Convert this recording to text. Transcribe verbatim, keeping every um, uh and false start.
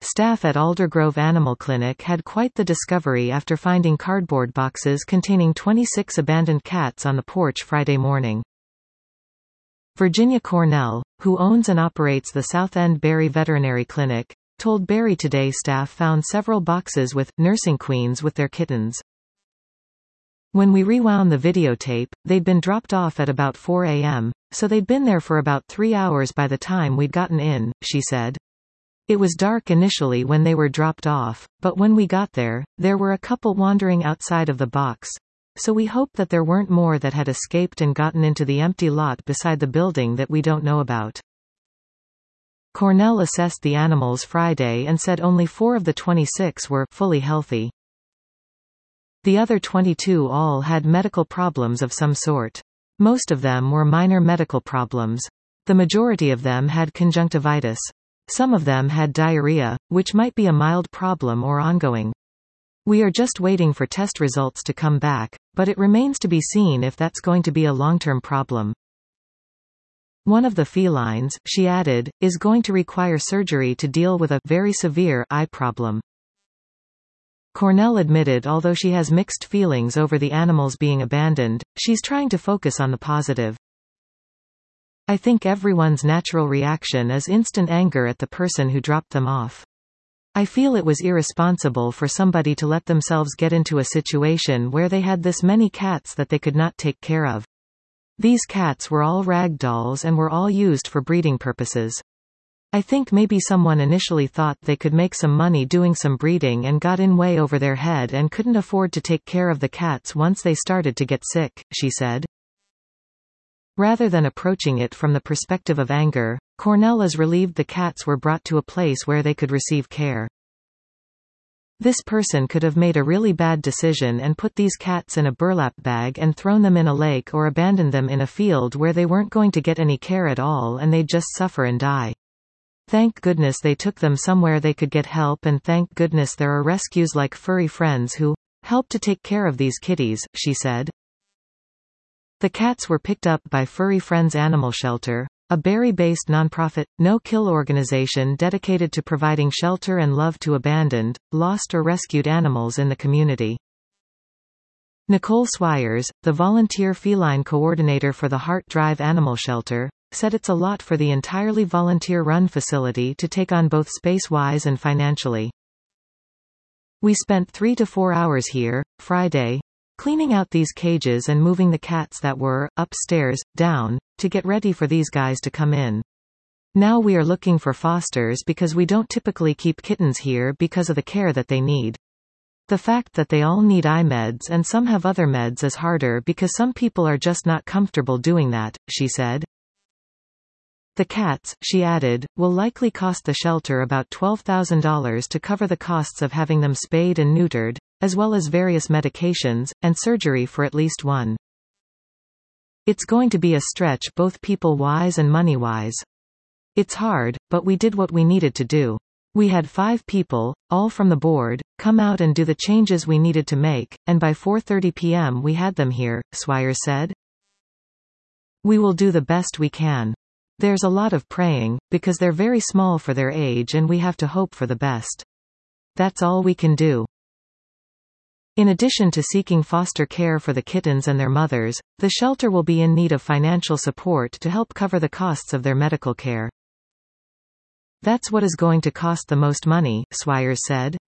Staff at Aldergrove Animal Clinic had quite the discovery after finding cardboard boxes containing twenty-six abandoned cats on the porch Friday morning. Virginia Cornell, who owns and operates the South End Barry Veterinary Clinic, told Barry Today staff found several boxes with nursing queens with their kittens. When we rewound the videotape, they'd been dropped off at about four a m, so they'd been there for about three hours by the time we'd gotten in, she said. It was dark initially when they were dropped off, but when we got there, there were a couple wandering outside of the box, so we hope that there weren't more that had escaped and gotten into the empty lot beside the building that we don't know about. Cornell assessed the animals Friday and said only four of the twenty-six were fully healthy. The other twenty-two all had medical problems of some sort. Most of them were minor medical problems. The majority of them had conjunctivitis. Some of them had diarrhea, which might be a mild problem or ongoing. We are just waiting for test results to come back, but it remains to be seen if that's going to be a long-term problem. One of the felines, she added, is going to require surgery to deal with a very severe eye problem. Cornell admitted although she has mixed feelings over the animals being abandoned, she's trying to focus on the positive. I think everyone's natural reaction is instant anger at the person who dropped them off. I feel it was irresponsible for somebody to let themselves get into a situation where they had this many cats that they could not take care of. These cats were all rag dolls and were all used for breeding purposes. I think maybe someone initially thought they could make some money doing some breeding and got in way over their head and couldn't afford to take care of the cats once they started to get sick, she said. Rather than approaching it from the perspective of anger, Cornell is relieved the cats were brought to a place where they could receive care. This person could have made a really bad decision and put these cats in a burlap bag and thrown them in a lake or abandoned them in a field where they weren't going to get any care at all and they'd just suffer and die. Thank goodness they took them somewhere they could get help, and thank goodness there are rescues like Furry Friends who help to take care of these kitties, she said. The cats were picked up by Furry Friends Animal Shelter, a Barry-based nonprofit, no-kill organization dedicated to providing shelter and love to abandoned, lost or rescued animals in the community. Nicole Swires, the volunteer feline coordinator for the Hart Drive Animal Shelter, said it's a lot for the entirely volunteer-run facility to take on both space-wise and financially. We spent three to four hours here, Friday, cleaning out these cages and moving the cats that were upstairs, down, to get ready for these guys to come in. Now we are looking for fosters because we don't typically keep kittens here because of the care that they need. The fact that they all need eye meds and some have other meds is harder because some people are just not comfortable doing that, she said. The cats, she added, will likely cost the shelter about twelve thousand dollars to cover the costs of having them spayed and neutered, as well as various medications, and surgery for at least one. It's going to be a stretch both people-wise and money-wise. It's hard, but we did what we needed to do. We had five people, all from the board, come out and do the changes we needed to make, and by four thirty p m we had them here, Swires said. We will do the best we can. There's a lot of praying, because they're very small for their age and we have to hope for the best. That's all we can do. In addition to seeking foster care for the kittens and their mothers, the shelter will be in need of financial support to help cover the costs of their medical care. That's what is going to cost the most money, Swires said.